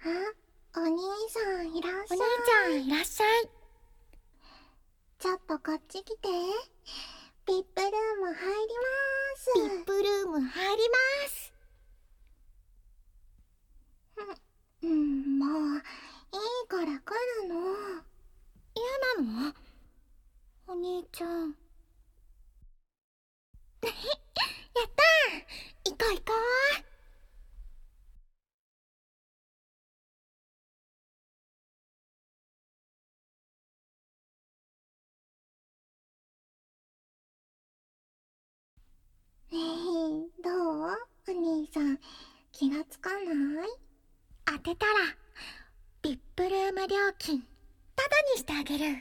あ、お兄さんいらっしゃい。 お兄ちゃんいらっしゃい。 ちょっとこっち来て。ビップルーム入ります。 ビップルーム入ります。 もういいから来るの。 嫌なの？お兄ちゃん。やったー！行こう行こう。 どう？お兄さん気がつかない？ 当てたらビップルーム料金タダにしてあげる。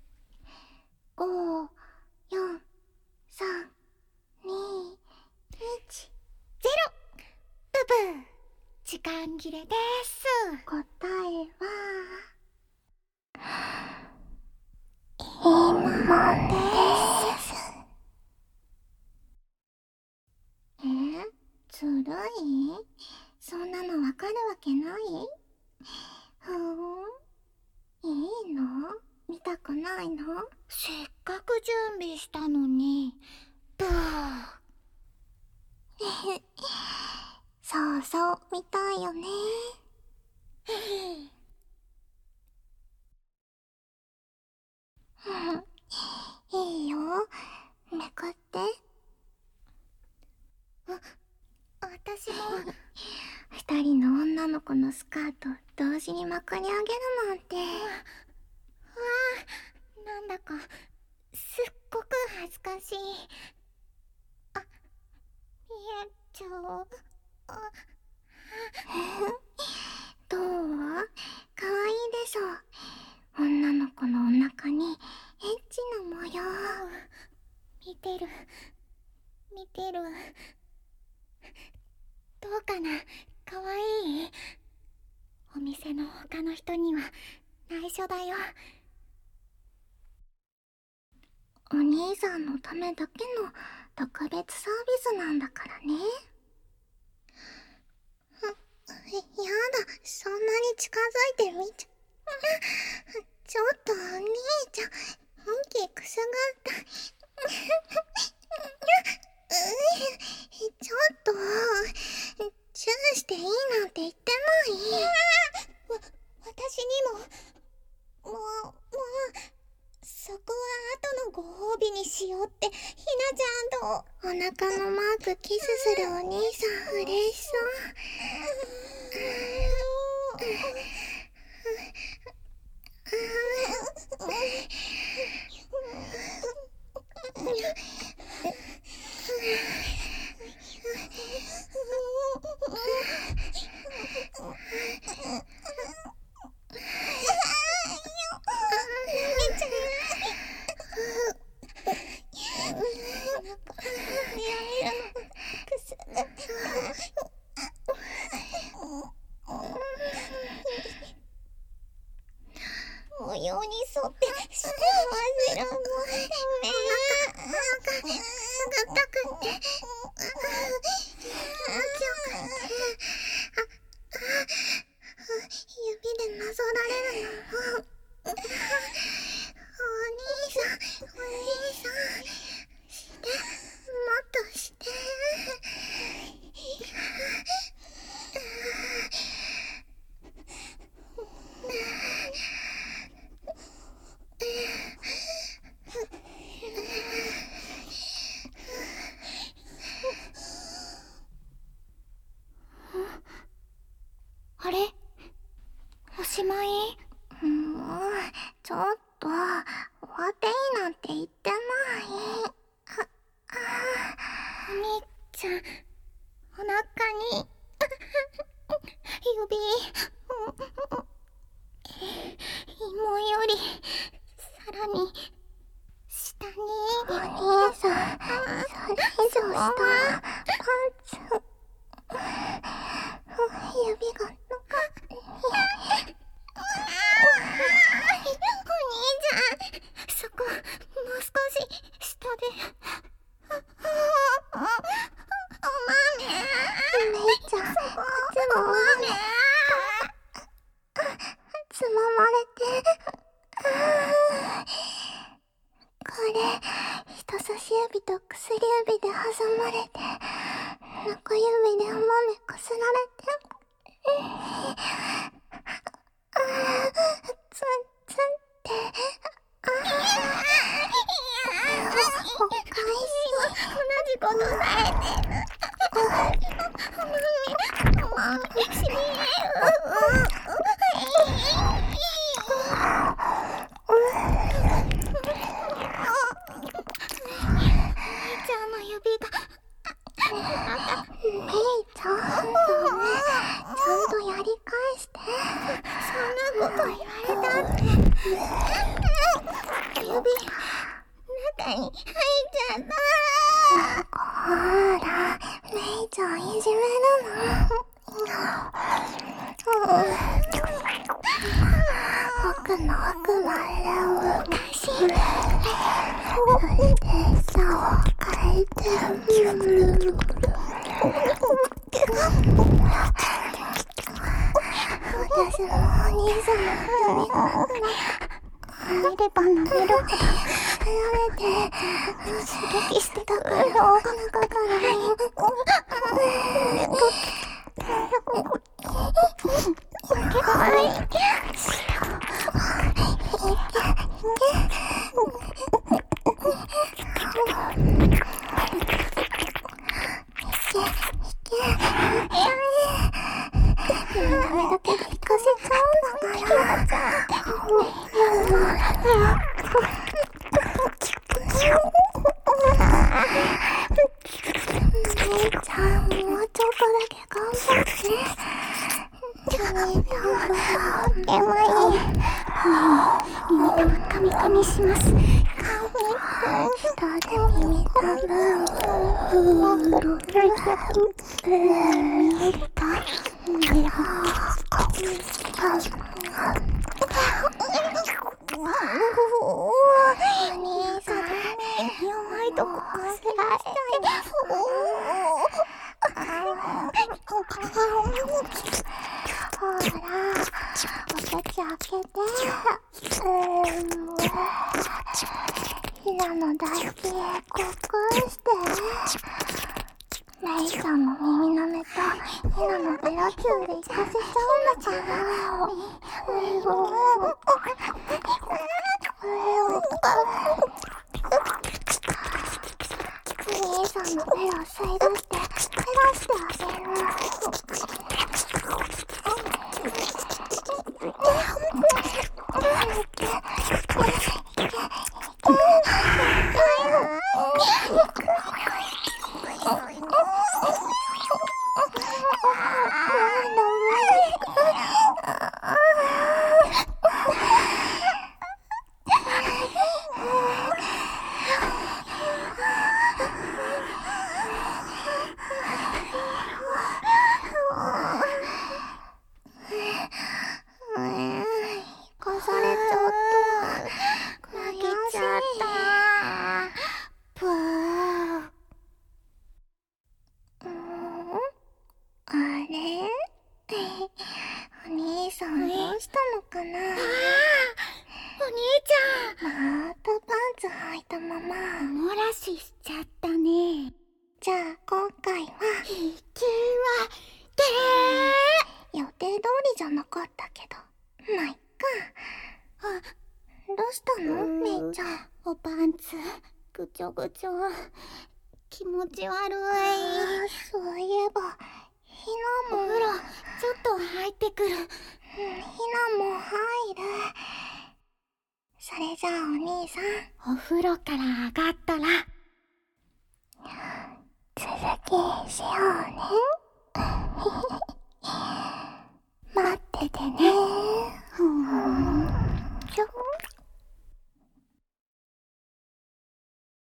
5、4、3、2、1、 0。ブブー。時間切れです。 答えは今です。ずるい？そんなのわかるわけない？いいの？見たくないの？ せっかく準備したのに。ブー。 そうそう、見たいよね。いいよ、めくって。 私も二人の女の子のスカート同時にまくり上げるなんて。 なんだかすっごく恥ずかしい。見えちゃう。 どう？かわいいでしょ。女の子のお腹にエッチな模様。 見てる。どうかな？かわいい？お店の他の人には内緒だよ。 お兄さんのためだけの特別サービスなんだからね。やだ、そんなに近づいてみちゃ。ちょっとお兄ちゃん、本気くすぐった。ちょっと、チューしていいなんて言ってない？ 私にも。もう、そこは後のご褒美にしようってひなちゃんと。 お腹のマークキスするお兄さん嬉しそう。 模様に沿ってしてまぜる。 お腹くすぐったくって気持ちよくって。指でなぞられるのも。お兄さんして、もっとして。 あれ？おしまい？ もう、ちょっと、終わっていいなんて言ってない。 お兄ちゃん、お腹に指、芋よりさらに下に。 お兄さん、それ以上下、指がお兄ちゃん、そこもう少し下で。お豆。 めいちゃん、こっちもお豆。 まれて、中指でお豆こすられて、ツンツンって、お返し。 同じことされてる。しびれる。ちゃんの指がメイちゃん、ちゃんとやり返して。 そんなこと言われたって。指中に入っちゃった。 ほら、メイちゃんいじめるの。僕の奥まで動かし、そして餌を変えて私もお兄さんの指が入れば舐めるほどやめて刺激してたからお腹からダメだけど行かせちゃうんだから姉ちゃん、もうちょっとだけ頑張って。姉ちゃんはとってもいい。耳カミカミします。下で耳たぶ弱いとここすられてほら、お口開けて。ひなの抱きへこくして。メイちゃんの耳舐めとひなのベロチューで行かせちゃうんだから。兄さんのベロ吸い出して減らしてあげる。 ぐちょぐちょ、気持ち悪い。 そういえばひなも。 お風呂ちょっと入ってくる。 ひなも入る。それじゃあお兄さん、 お風呂から上がったら続きしようね。待っててね。